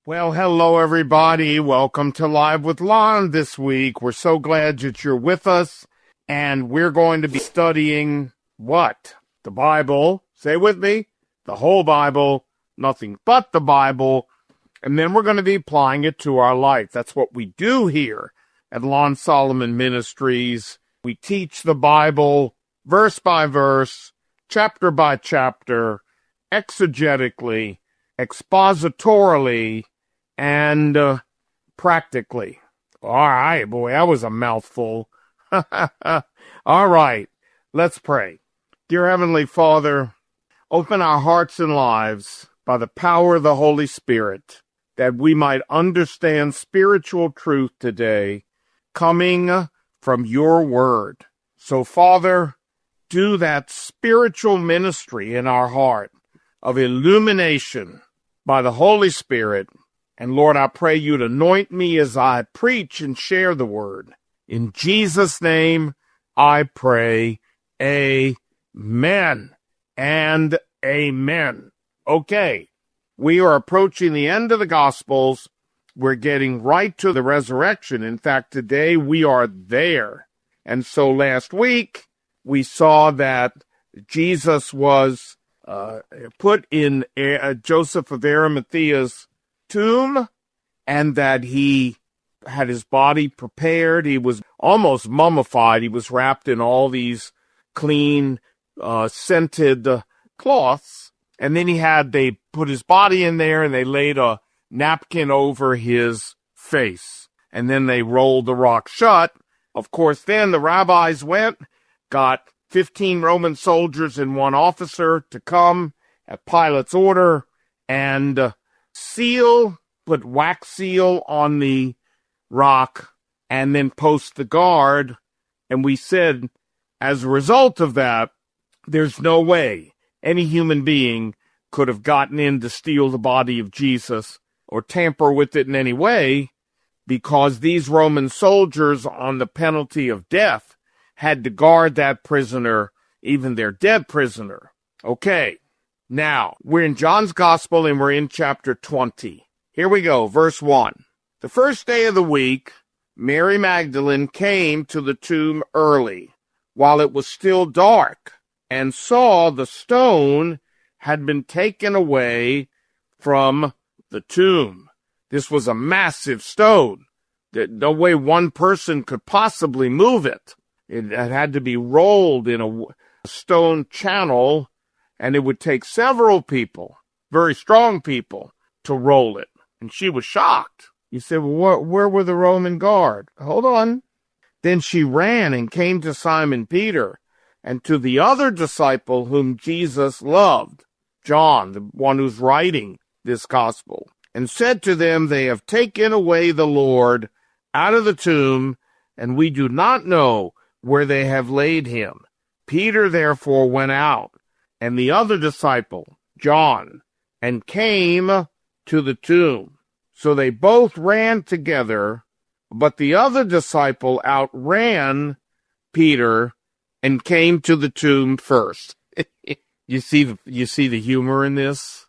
Well, hello, everybody. Welcome to Live with Lon this week. We're so glad that you're with us, and we're going to be studying what? The Bible. Say it with me. The whole Bible, nothing but the Bible, and then we're going to be applying it to our life. That's what we do here at Lon Solomon Ministries. We teach the Bible verse by verse, chapter by chapter, exegetically, expositorily, and practically. All right, boy, that was a mouthful. All right, let's pray. Dear Heavenly Father, open our hearts and lives by the power of the Holy Spirit, that we might understand spiritual truth today, coming from your word. So, Father, do that spiritual ministry in our heart of illumination by the Holy Spirit. And Lord, I pray you'd anoint me as I preach and share the word. In Jesus' name, I pray, amen and amen. Okay, we are approaching the end of the Gospels. We're getting right to the resurrection. In fact, today we are there. And so last week, we saw that Jesus was put in Joseph of Arimathea's tomb, and that he had his body prepared. He was almost mummified. He was wrapped in all these clean, scented cloths. And then they put his body in there, and they laid a napkin over his face. And then they rolled the rock shut. Of course, then the rabbis went, got 15 Roman soldiers and one officer to come at Pilate's order and put wax seal on the rock, and then post the guard. And we said, as a result of that, there's no way any human being could have gotten in to steal the body of Jesus or tamper with it in any way, because these Roman soldiers, on the penalty of death, had to guard that prisoner, even their dead prisoner. Okay. Now, we're in John's Gospel, and we're in chapter 20. Here we go, verse 1. The first day of the week, Mary Magdalene came to the tomb early, while it was still dark, and saw the stone had been taken away from the tomb. This was a massive stone. No way one person could possibly move it. It had to be rolled in a stone channel, and it would take several people, very strong people, to roll it. And she was shocked. You said, well, where were the Roman guard? Hold on. Then she ran and came to Simon Peter and to the other disciple whom Jesus loved, John, the one who's writing this gospel, and said to them, they have taken away the Lord out of the tomb, and we do not know where they have laid him. Peter therefore went out, and the other disciple, John, and came to the tomb. So they both ran together, but the other disciple outran Peter and came to the tomb first. You see the humor in this?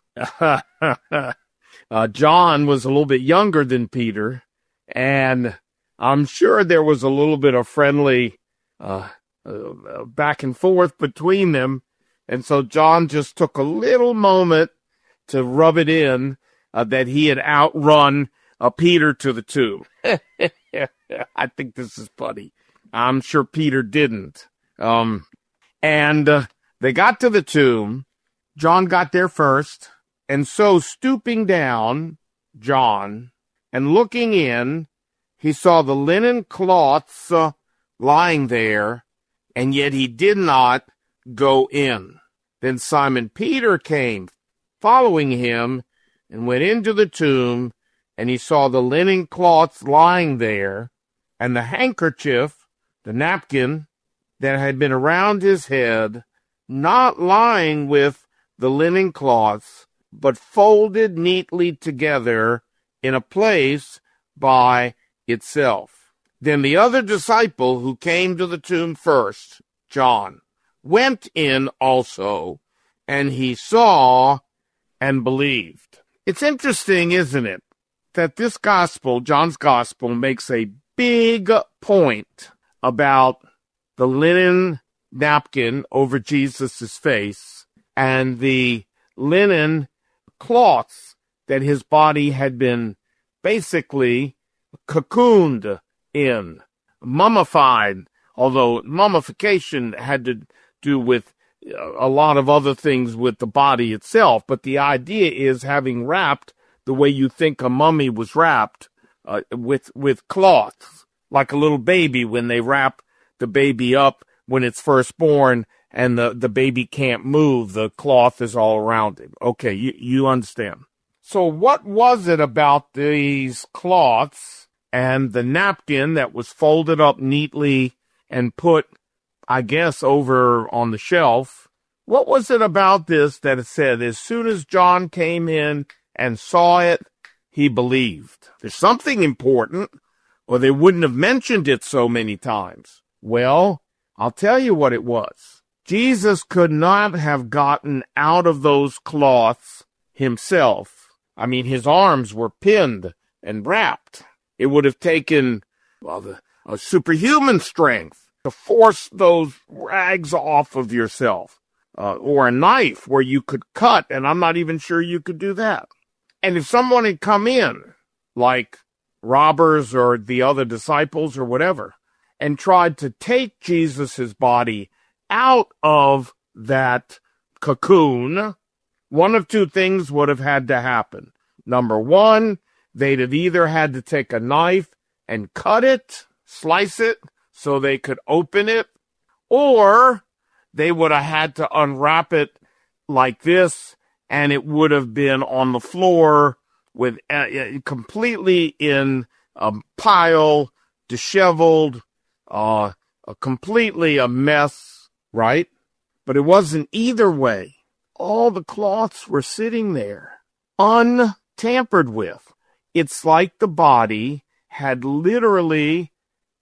John was a little bit younger than Peter, and I'm sure there was a little bit of friendly back and forth between them. And so John just took a little moment to rub it in that he had outrun Peter to the tomb. I think this is funny. I'm sure Peter didn't. And they got to the tomb. John got there first. And so stooping down, John, and looking in, he saw the linen cloths lying there, and yet he did not go in. Then Simon Peter came, following him, and went into the tomb, and he saw the linen cloths lying there, and the handkerchief, the napkin, that had been around his head, not lying with the linen cloths, but folded neatly together in a place by itself. Then the other disciple who came to the tomb first, John, went in also, and he saw and believed. It's interesting, isn't it, that this gospel, John's gospel, makes a big point about the linen napkin over Jesus' face and the linen cloths that his body had been basically cocooned in, mummified, although mummification had to do with a lot of other things with the body itself. But the idea is having wrapped the way you think a mummy was wrapped, with cloths, like a little baby when they wrap the baby up when it's first born and the baby can't move, the cloth is all around him. Okay, you understand. So what was it about these cloths and the napkin that was folded up neatly and put, I guess, over on the shelf? What was it about this that it said, as soon as John came in and saw it, he believed? There's something important, or they wouldn't have mentioned it so many times. Well, I'll tell you what it was. Jesus could not have gotten out of those cloths himself. I mean, his arms were pinned and wrapped. It would have taken, a superhuman strength to force those rags off of yourself, or a knife where you could cut, and I'm not even sure you could do that. And if someone had come in, like robbers or the other disciples or whatever, and tried to take Jesus' body out of that cocoon, one of two things would have had to happen. Number one, they'd have either had to take a knife and cut it, slice it, so they could open it, or they would have had to unwrap it like this, and it would have been on the floor with completely in a pile, disheveled, completely a mess, right? But it wasn't either way. All the cloths were sitting there, untampered with. It's like the body had literally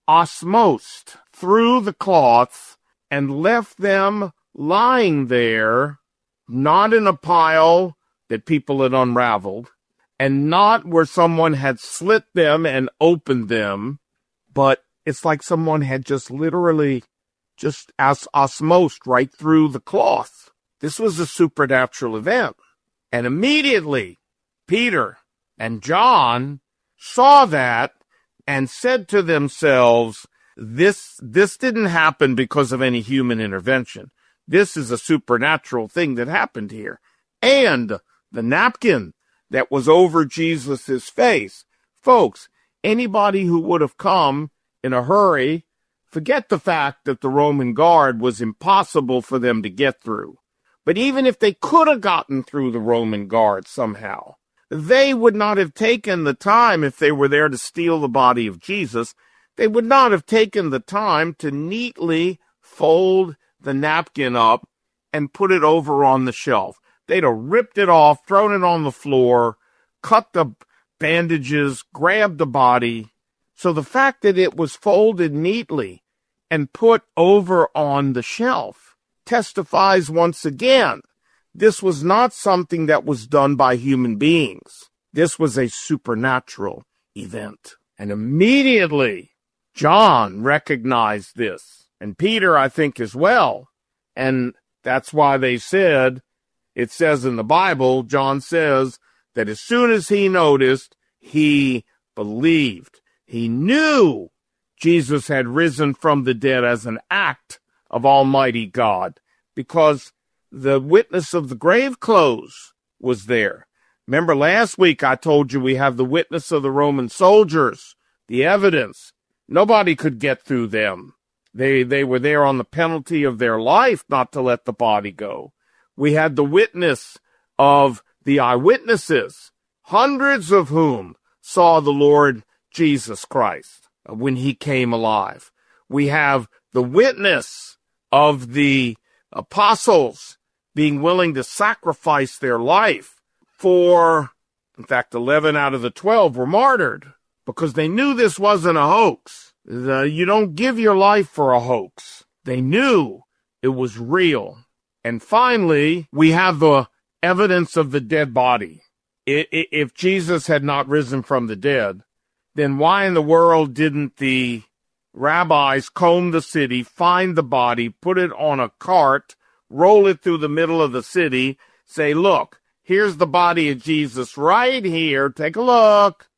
osmosed through the cloths and left them lying there, not in a pile that people had unraveled, and not where someone had slit them and opened them, but it's like someone had just literally just osmosed right through the cloth. This was a supernatural event. And immediately, Peter and John saw that and said to themselves, this didn't happen because of any human intervention. This is a supernatural thing that happened here. And the napkin that was over Jesus' face. Folks, anybody who would have come in a hurry, forget the fact that the Roman guard was impossible for them to get through. But even if they could have gotten through the Roman guard somehow, they would not have taken the time, if they were there to steal the body of Jesus, they would not have taken the time to neatly fold the napkin up and put it over on the shelf. They'd have ripped it off, thrown it on the floor, cut the bandages, grabbed the body. So the fact that it was folded neatly and put over on the shelf testifies once again, this was not something that was done by human beings. This was a supernatural event. And immediately, John recognized this, and Peter, I think, as well. And that's why they said, it says in the Bible, John says that as soon as he noticed, he believed. He knew Jesus had risen from the dead as an act of Almighty God, because the witness of the grave clothes was there. Remember last week I told you we have the witness of the Roman soldiers, the evidence. Nobody could get through them. They were there on the penalty of their life not to let the body go. We had the witness of the eyewitnesses, hundreds of whom saw the Lord Jesus Christ when he came alive. We have the witness of the apostles being willing to sacrifice their life for, in fact, 11 out of the 12 were martyred because they knew this wasn't a hoax. You don't give your life for a hoax. They knew it was real. And finally, we have the evidence of the dead body. If Jesus had not risen from the dead, then why in the world didn't the rabbis comb the city, find the body, put it on a cart, roll it through the middle of the city, say, look, here's the body of Jesus right here. Take a look.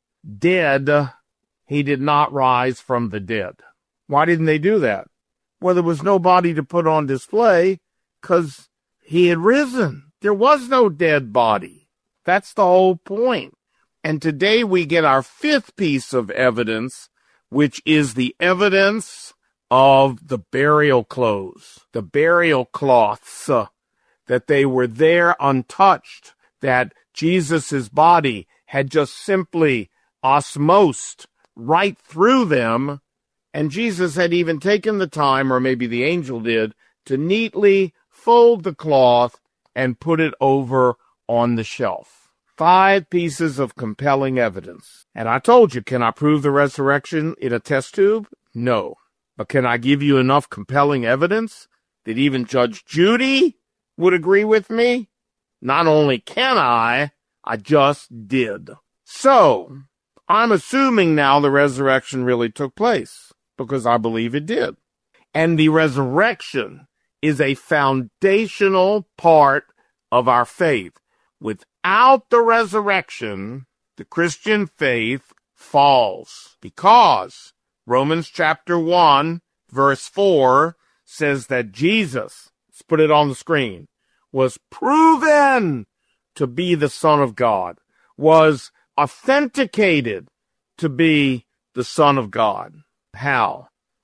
Dead. He did not rise from the dead. Why didn't they do that? Well, there was no body to put on display because he had risen. There was no dead body. That's the whole point. And today we get our fifth piece of evidence, which is the evidence of the burial clothes, the burial cloths, that they were there untouched, that Jesus' body had just simply osmosed right through them, and Jesus had even taken the time, or maybe the angel did, to neatly fold the cloth and put it over on the shelf. 5 pieces of compelling evidence. And I told you, can I prove the resurrection in a test tube? No. But can I give you enough compelling evidence that even Judge Judy would agree with me? Not only can I just did. So, I'm assuming now the resurrection really took place, because I believe it did. And the resurrection is a foundational part of our faith. Without the resurrection, the Christian faith falls, because Romans chapter 1, verse 4 says that Jesus, let's put it on the screen, was proven to be the Son of God, was authenticated to be the Son of God. How?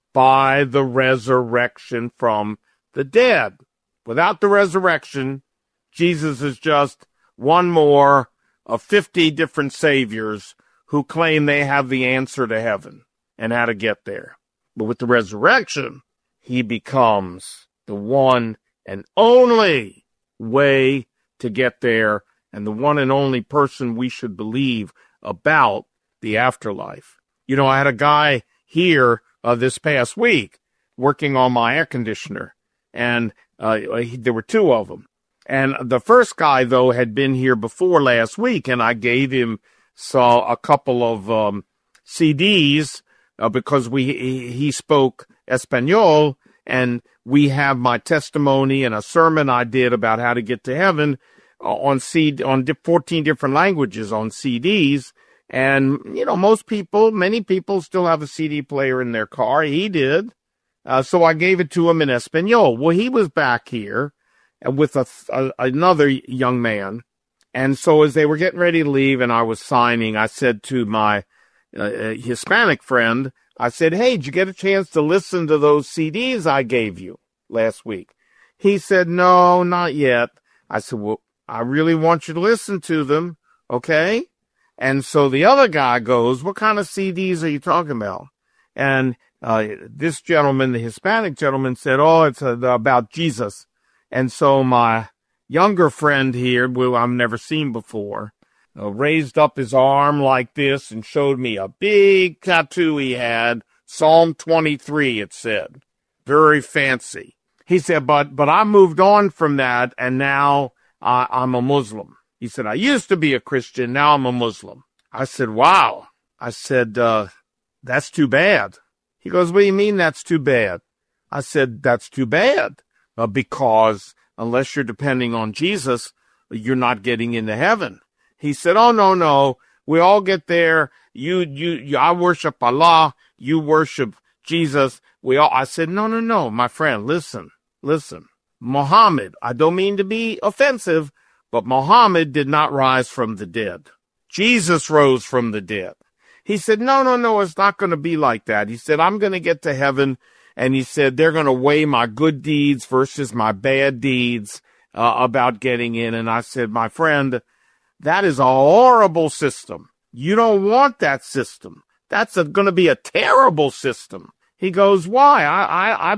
By the resurrection from the dead. Without the resurrection, Jesus is just one more of 50 different saviors who claim they have the answer to heaven and how to get there. But with the resurrection, he becomes the one and only way to get there, and the one and only person we should believe about the afterlife. You know, I had a guy here this past week working on my air conditioner, and there were 2 of them. And the first guy, though, had been here before last week, and I gave him a couple of CDs because he spoke Espanol, and we have my testimony and a sermon I did about how to get to heaven on 14 different languages on CDs. And, you know, many people still have a CD player in their car. He did. So I gave it to him in Espanol. Well, he was back here with another young man. And so as they were getting ready to leave and I was signing, I said to my Hispanic friend, I said, hey, did you get a chance to listen to those CDs I gave you last week? He said, no, not yet. I said, well, I really want you to listen to them, okay? And so the other guy goes, what kind of CDs are you talking about? And this gentleman, the Hispanic gentleman, said, oh, it's about Jesus. And so my younger friend here, who I've never seen before, raised up his arm like this and showed me a big tattoo he had, Psalm 23, it said. Very fancy. He said, but I moved on from that, and now I'm a Muslim. He said, I used to be a Christian, now I'm a Muslim. I said, wow. I said, that's too bad. He goes, what do you mean that's too bad? I said, that's too bad, because unless you're depending on Jesus, you're not getting into heaven. He said, oh, no, we all get there. I worship Allah, you worship Jesus. I said, no, my friend, listen. Muhammad, I don't mean to be offensive, but Muhammad did not rise from the dead. Jesus rose from the dead. He said, no, it's not going to be like that. He said, I'm going to get to heaven. And he said, they're going to weigh my good deeds versus my bad deeds about getting in. And I said, my friend, that is a horrible system. You don't want that system. That's going to be a terrible system. He goes, why? I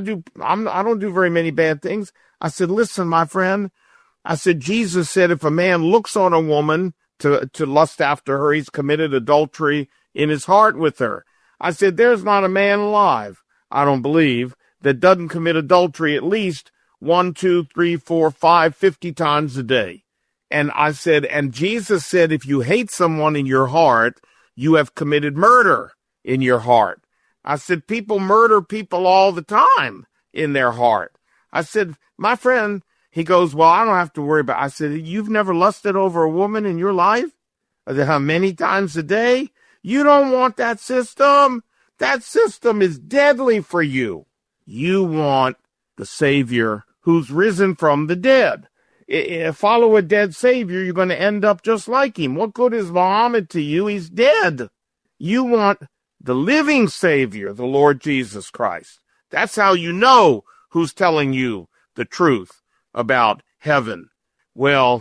don't do very many bad things. I said, listen, my friend. I said, Jesus said, if a man looks on a woman to lust after her, he's committed adultery in his heart with her. I said, there's not a man alive, I don't believe, that doesn't commit adultery at least 1, 2, 3, 4, 5, 50 times a day. And I said, and Jesus said, if you hate someone in your heart, you have committed murder in your heart. I said, people murder people all the time in their heart. I said, my friend, he goes, well, I don't have to worry about it. I said, you've never lusted over a woman in your life? How many times a day? You don't want that system. That system is deadly for you. You want the Savior who's risen from the dead. Follow a dead Savior, you're going to end up just like him. What good is Muhammad to you? He's dead. You want the living Savior, the Lord Jesus Christ. That's how you know who's telling you the truth about heaven. Well,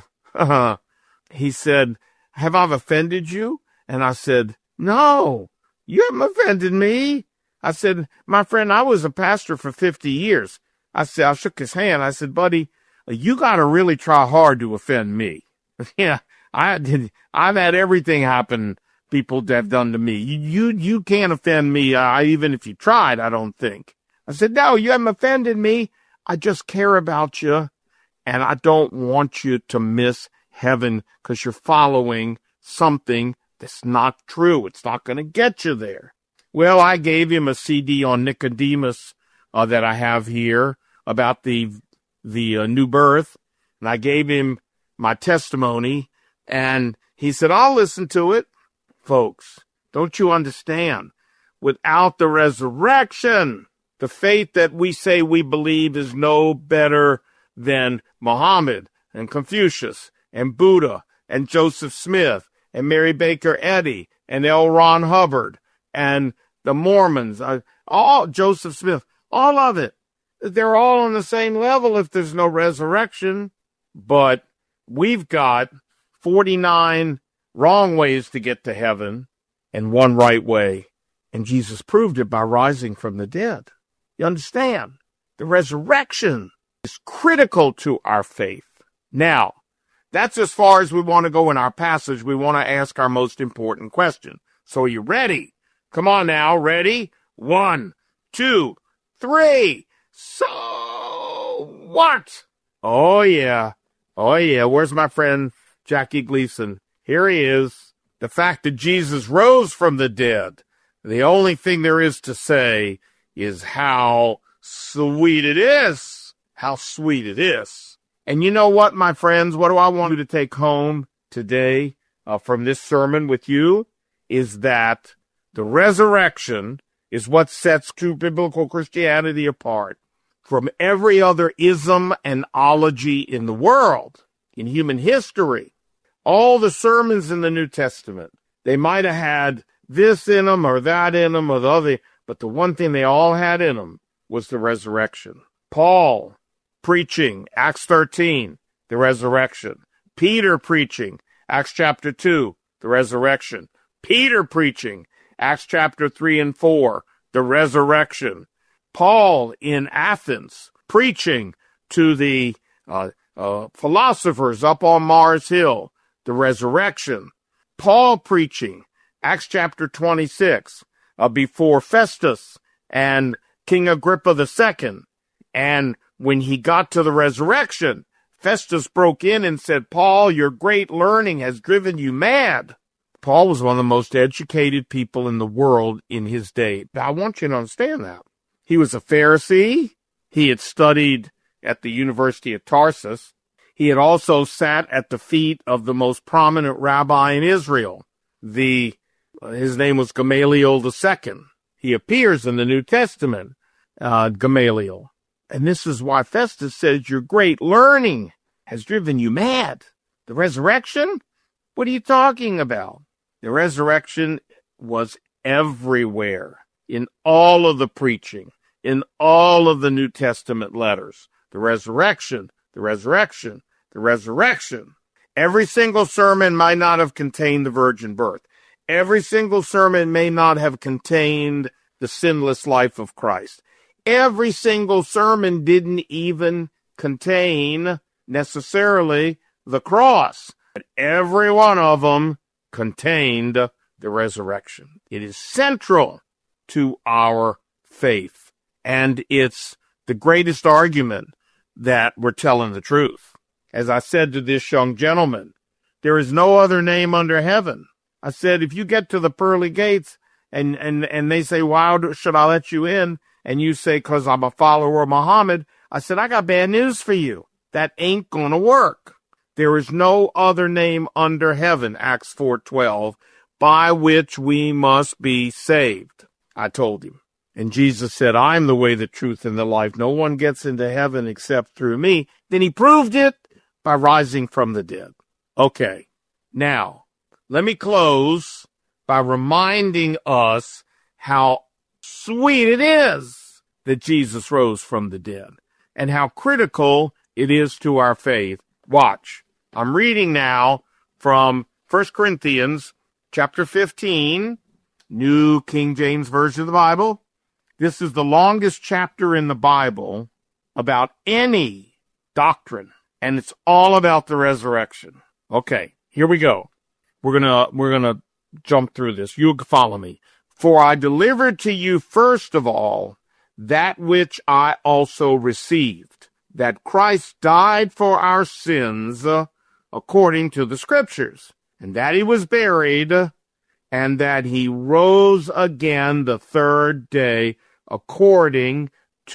he said, have I offended you? And I said, no, you haven't offended me. I said, my friend, I was a pastor for 50 years. I shook his hand. I said, buddy, you got to really try hard to offend me. Yeah, I've had everything happen people have done to me. You can't offend me, even if you tried, I don't think. I said, no, you haven't offended me. I just care about you, and I don't want you to miss heaven because you're following something that's not true. It's not going to get you there. Well, I gave him a CD on Nicodemus that I have here about the new birth, and I gave him my testimony, and he said, I'll listen to it. Folks, don't you understand? Without the resurrection, the faith that we say we believe is no better than Muhammad and Confucius and Buddha and Joseph Smith and Mary Baker Eddy and L. Ron Hubbard and the Mormons, all Joseph Smith, all of it. They're all on the same level if there's no resurrection. But we've got 49 wrong ways to get to heaven and one right way. And Jesus proved it by rising from the dead. You understand? The resurrection is critical to our faith. Now, that's as far as we want to go in our passage. We want to ask our most important question. So are you ready? Come on now. Ready? 1, 2, 3. So what? Oh, yeah. Oh, yeah. Where's my friend Jackie Gleason? Here he is. The fact that Jesus rose from the dead. The only thing there is to say is how sweet it is. How sweet it is. And you know what, my friends? What do I want you to take home today from this sermon with you? Is that the resurrection is what sets true biblical Christianity apart from every other ism and ology in the world, in human history. All the sermons in the New Testament, they might have had this in them or that in them or the other, but the one thing they all had in them was the resurrection. Paul preaching, Acts 13, the resurrection. Peter preaching, Acts chapter 2, the resurrection. Peter preaching, Acts chapter 3 and 4, the resurrection. Paul in Athens preaching to the philosophers up on Mars Hill, the resurrection. Paul preaching, Acts chapter 26, before Festus and King Agrippa II. And when he got to the resurrection, Festus broke in and said, Paul, your great learning has driven you mad. Paul was one of the most educated people in the world in his day. Now, I want you to understand that. He was a Pharisee. He had studied at the University of Tarsus. He had also sat at the feet of the most prominent rabbi in Israel. His name was Gamaliel II. He appears in the New Testament, Gamaliel. And this is why Festus says, your great learning has driven you mad. The resurrection? What are you talking about? The resurrection was everywhere, in all of the preaching, in all of the New Testament letters. The resurrection, the resurrection, the resurrection. Every single sermon might not have contained the virgin birth. Every single sermon may not have contained the sinless life of Christ. Every single sermon didn't even contain necessarily the cross. But every one of them contained the resurrection. It is central to our faith. And it's the greatest argument that we're telling the truth. as I said to this young gentleman, there is no other name under heaven. I said, if you get to the pearly gates and they say, why should I let you in? And you say, because I'm a follower of Muhammad. I said, I got bad news for you. That ain't going to work. There is no other name under heaven, Acts 4:12, by which we must be saved, I told him. And Jesus said, I'm the way, the truth, and the life. No one gets into heaven except through me. Then he proved it by rising from the dead. Okay, now, let me close by reminding us how sweet it is that Jesus rose from the dead and how critical it is to our faith. Watch. I'm reading now from 1 Corinthians chapter 15, New King James Version of the Bible. This is the longest chapter in the Bible about any doctrine, and it's all about the resurrection. Okay, here we go. We're gonna jump through this. You follow me. For I delivered to you first of all that which I also received, that Christ died for our sins according to the Scriptures, and that he was buried, and that he rose again the third day according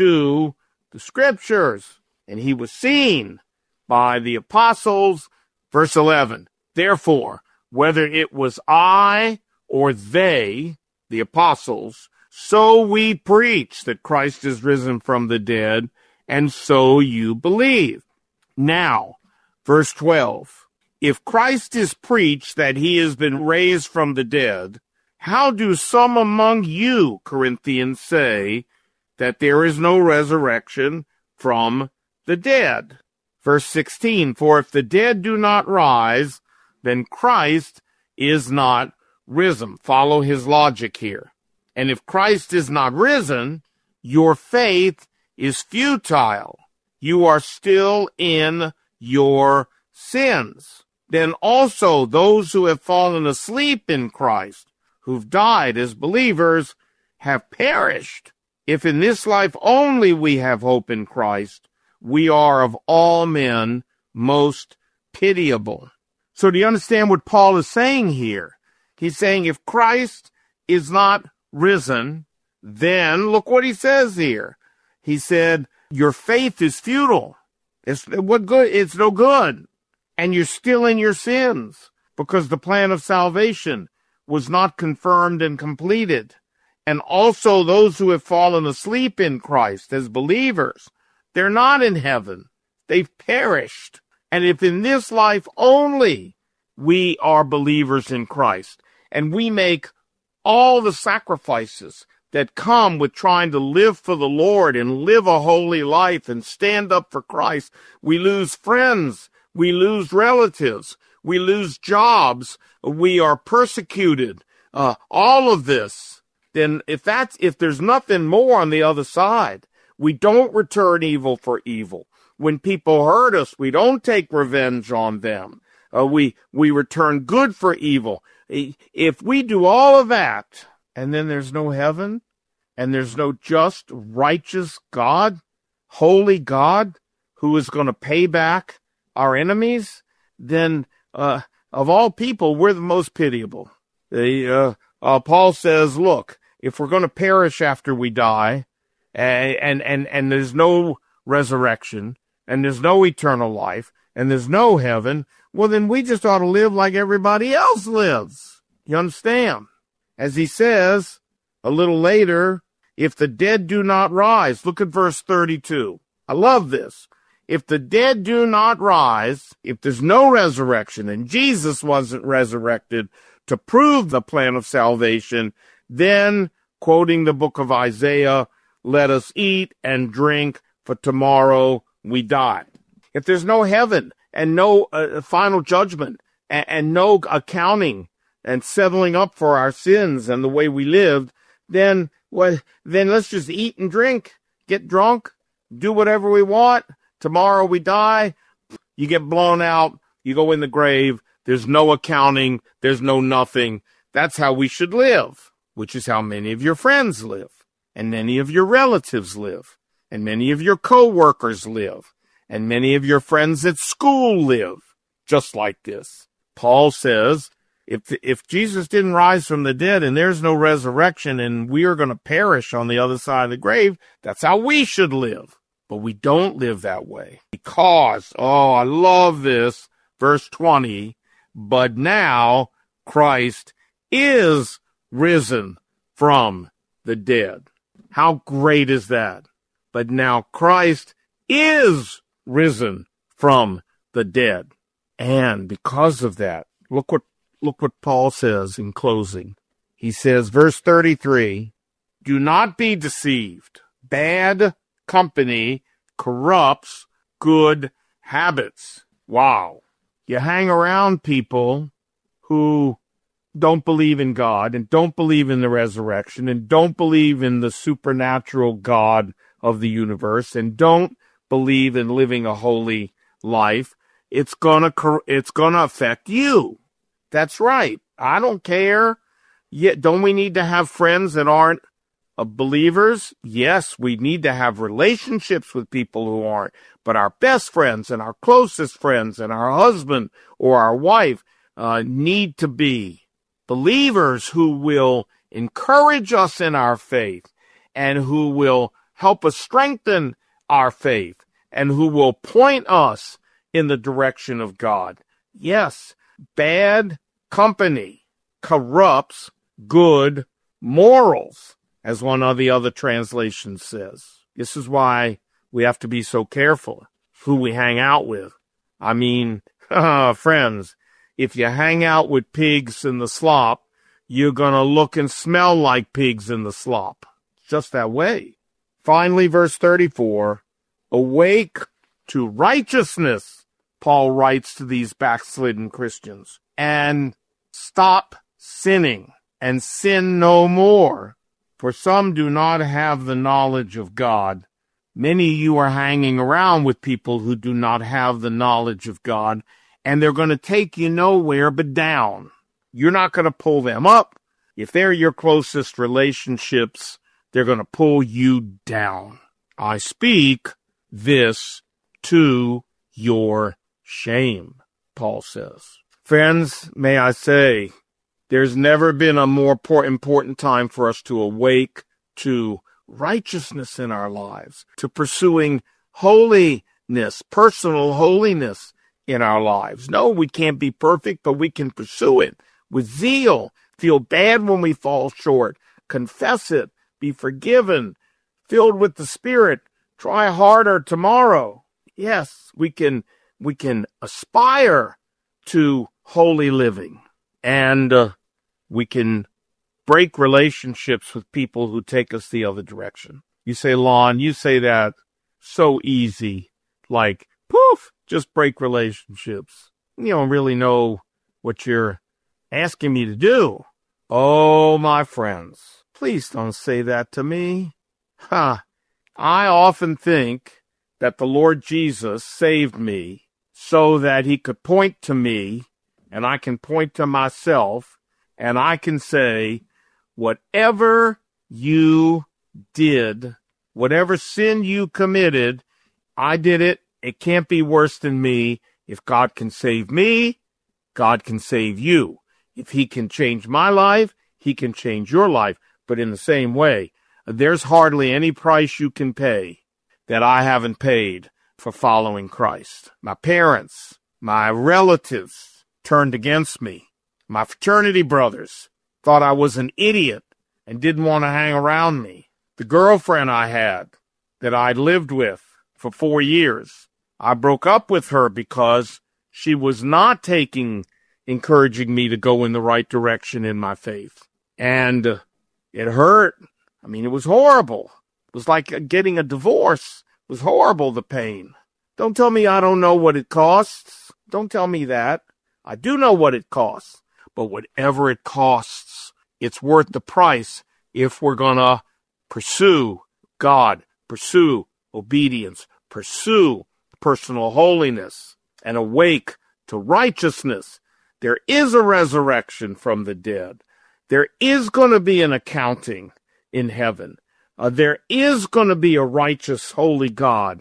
to the Scriptures. And he was seen by the apostles. Verse 11, therefore, whether it was I or they, the apostles, so we preach that Christ is risen from the dead, and so you believe. Now, verse 12, if Christ is preached that he has been raised from the dead, how do some among you, Corinthians, say that there is no resurrection from the dead? Verse 16, for if the dead do not rise, then Christ is not risen. Follow his logic here. And if Christ is not risen, your faith is futile. You are still in your sins. Then also those who have fallen asleep in Christ, who've died as believers, have perished. If in this life only we have hope in Christ, we are of all men most pitiable. So do you understand what Paul is saying here? He's saying if Christ is not risen, then look what he says here. He said, your faith is futile. It's no good. And you're still in your sins because the plan of salvation was not confirmed and completed. And also those who have fallen asleep in Christ as believers, they're not in heaven. They've perished. And if in this life only we are believers in Christ, and we make all the sacrifices that come with trying to live for the Lord and live a holy life and stand up for Christ, we lose friends, we lose relatives, we lose jobs, we are persecuted, all of this. Then if there's nothing more on the other side, we don't return evil for evil. When people hurt us, we don't take revenge on them. We return good for evil. If we do all of that, and then there's no heaven, and there's no just, righteous God, holy God, who is going to pay back our enemies, then of all people, we're the most pitiable. Paul says, look, if we're going to perish after we die, and there's no resurrection, and there's no eternal life, and there's no heaven, well, then we just ought to live like everybody else lives. You understand? As he says a little later, if the dead do not rise, look at verse 32. I love this. If the dead do not rise, if there's no resurrection, and Jesus wasn't resurrected to prove the plan of salvation, then, quoting the book of Isaiah, let us eat and drink, for tomorrow we die. If there's no heaven and no final judgment and no accounting and settling up for our sins and the way we lived, then let's just eat and drink, get drunk, do whatever we want. Tomorrow we die, you get blown out, you go in the grave, there's no accounting, there's no nothing. That's how we should live, which is how many of your friends live, and many of your relatives live, and many of your co-workers live, And many of your friends at school live just like this. Paul says, if Jesus didn't rise from the dead and there's no resurrection and we are going to perish on the other side of the grave, that's how we should live. But we don't live that way. Because, I love this, verse 20, but now Christ is risen from the dead. How great is that? But now Christ is risen from the dead. And because of that, look what Paul says in closing. He says, verse 33, do not be deceived. Bad company corrupts good habits. Wow. You hang around people who don't believe in God and don't believe in the resurrection and don't believe in the supernatural God of the universe and don't believe in living a holy life. It's gonna affect you. That's right. I don't care. Yet, don't we need to have friends that aren't believers? Yes, we need to have relationships with people who aren't. But our best friends and our closest friends and our husband or our wife need to be believers who will encourage us in our faith and who will help us strengthen our faith and who will point us in the direction of God. Yes, bad company corrupts good morals, as one of the other translations says. This is why we have to be so careful who we hang out with. I mean, friends, if you hang out with pigs in the slop, you're going to look and smell like pigs in the slop. It's just that way. Finally, verse 34, awake to righteousness, Paul writes to these backslidden Christians, and stop sinning and sin no more. For some do not have the knowledge of God. Many of you are hanging around with people who do not have the knowledge of God, and they're going to take you nowhere but down. You're not going to pull them up. If they're your closest relationships, they're going to pull you down. I speak this to your shame, Paul says. Friends, may I say, there's never been a more important time for us to awake to righteousness in our lives, to pursuing holiness, personal holiness in our lives. No, we can't be perfect, but we can pursue it with zeal, feel bad when we fall short, confess it, be forgiven, filled with the Spirit, try harder tomorrow. Yes, we can aspire to holy living, and we can break relationships with people who take us the other direction. You say, Lon, you say that so easy, like, poof, just break relationships. You don't really know what you're asking me to do. Oh, my friends, please don't say that to me. I often think that the Lord Jesus saved me so that he could point to me, and I can point to myself, and I can say, whatever you did, whatever sin you committed, I did it. It can't be worse than me. If God can save me, God can save you. If he can change my life, he can change your life. But in the same way, there's hardly any price you can pay that I haven't paid for following Christ. My parents, my relatives turned against me. My fraternity brothers thought I was an idiot and didn't want to hang around me. The girlfriend I had that I'd lived with for 4 years, I broke up with her because she was not encouraging me to go in the right direction in my faith. And it hurt. I mean, it was horrible. It was like getting a divorce. It was horrible, the pain. Don't tell me I don't know what it costs. Don't tell me that. I do know what it costs. But whatever it costs, it's worth the price if we're going to pursue God, pursue obedience, pursue personal holiness, and awake to righteousness. There is a resurrection from the dead. There is going to be an accounting in heaven. There is going to be a righteous, holy God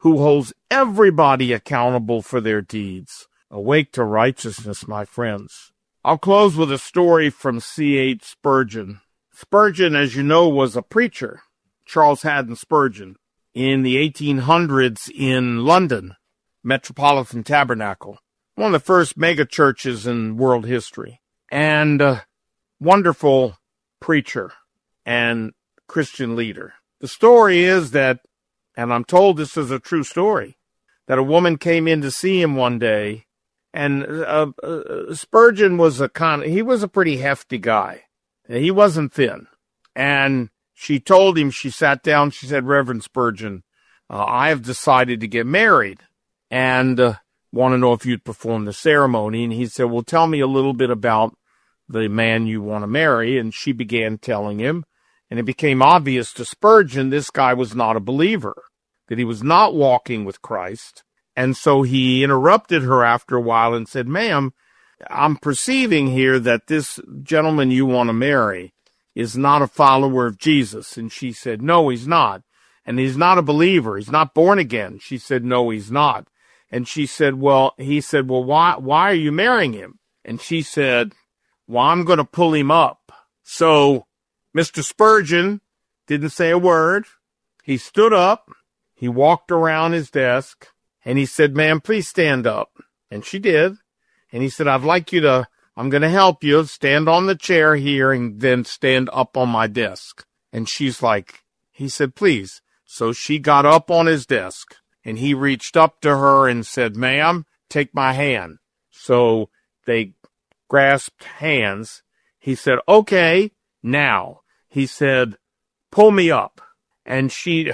who holds everybody accountable for their deeds. Awake to righteousness, my friends. I'll close with a story from C.H. Spurgeon. Spurgeon, as you know, was a preacher, Charles Haddon Spurgeon, in the 1800s in London, Metropolitan Tabernacle, one of the first mega churches in world history, and a wonderful preacher and Christian leader. The story is that, and I'm told this is a true story, that a woman came in to see him one day, and Spurgeon was he was a pretty hefty guy. He wasn't thin. And she told him, she sat down, she said, Reverend Spurgeon, I have decided to get married and want to know if you'd perform the ceremony. And he said, well, tell me a little bit about the man you want to marry. And she began telling him, and it became obvious to Spurgeon this guy was not a believer, that he was not walking with Christ. And so he interrupted her after a while and said, ma'am, I'm perceiving here that this gentleman you want to marry is not a follower of Jesus. And she said, no, he's not. And he's not a believer. He's not born again. She said, no, he's not. And he said, well, why are you marrying him? And she said, well, I'm going to pull him up. So Mr. Spurgeon didn't say a word. He stood up. He walked around his desk and he said, ma'am, please stand up. And she did. And he said, I'm going to help you stand on the chair here and then stand up on my desk. And she's like, he said, please. So she got up on his desk and he reached up to her and said, ma'am, take my hand. So they grasped hands. He said, okay, now. He said, pull me up. And she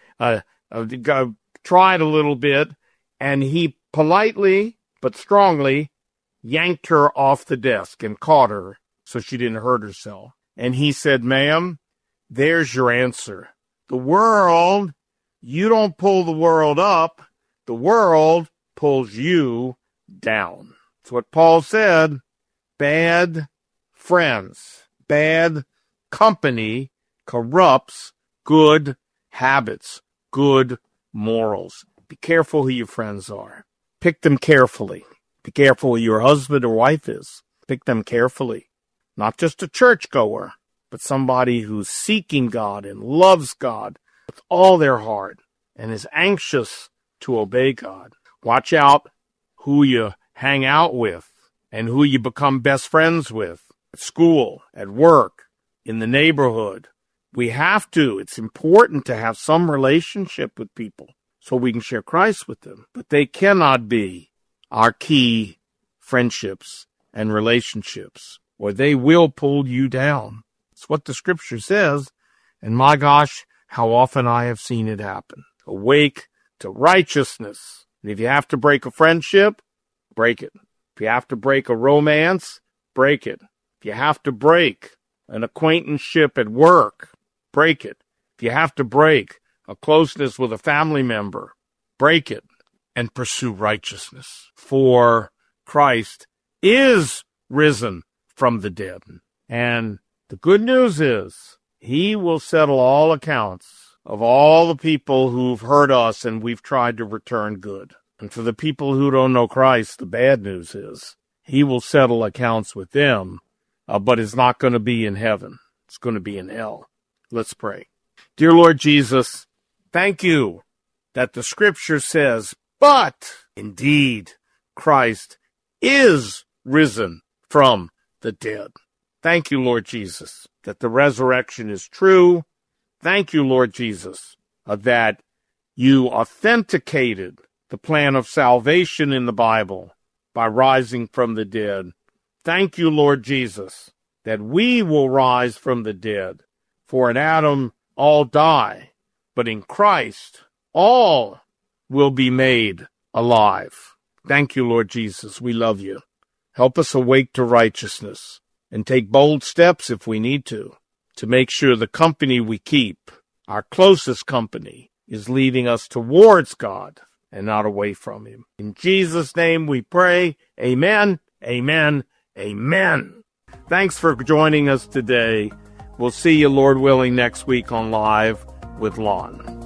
tried a little bit, and he politely but strongly yanked her off the desk and caught her so she didn't hurt herself. And he said, ma'am, there's your answer. The world, you don't pull the world up. The world pulls you down. It's what Paul said. Bad friends, bad company corrupts good habits, good morals. Be careful who your friends are. Pick them carefully. Be careful who your husband or wife is. Pick them carefully. Not just a churchgoer, but somebody who's seeking God and loves God with all their heart and is anxious to obey God. Watch out who you hang out with and who you become best friends with at school, at work, in the neighborhood. We have to. It's important to have some relationship with people so we can share Christ with them. But they cannot be our key friendships and relationships, or they will pull you down. It's what the scripture says, and my gosh, how often I have seen it happen. Awake to righteousness. And if you have to break a friendship, break it. If you have to break a romance, break it. If you have to break an acquaintanceship at work, break it. If you have to break a closeness with a family member, break it and pursue righteousness. For Christ is risen from the dead. And the good news is he will settle all accounts of all the people who've hurt us and we've tried to return good. And for the people who don't know Christ, the bad news is he will settle accounts with them, but it's not going to be in heaven. It's going to be in hell. Let's pray. Dear Lord Jesus, thank you that the scripture says, but indeed Christ is risen from the dead. Thank you, Lord Jesus, that the resurrection is true. Thank you, Lord Jesus, that you authenticated the plan of salvation in the Bible by rising from the dead. Thank you, Lord Jesus, that we will rise from the dead. For in Adam all die, but in Christ all will be made alive. Thank you, Lord Jesus. We love you. Help us awake to righteousness and take bold steps if we need to make sure the company we keep, our closest company, is leading us towards God and not away from him. In Jesus' name we pray. Amen, amen, amen. Thanks for joining us today. We'll see you, Lord willing, next week on Live with Lon.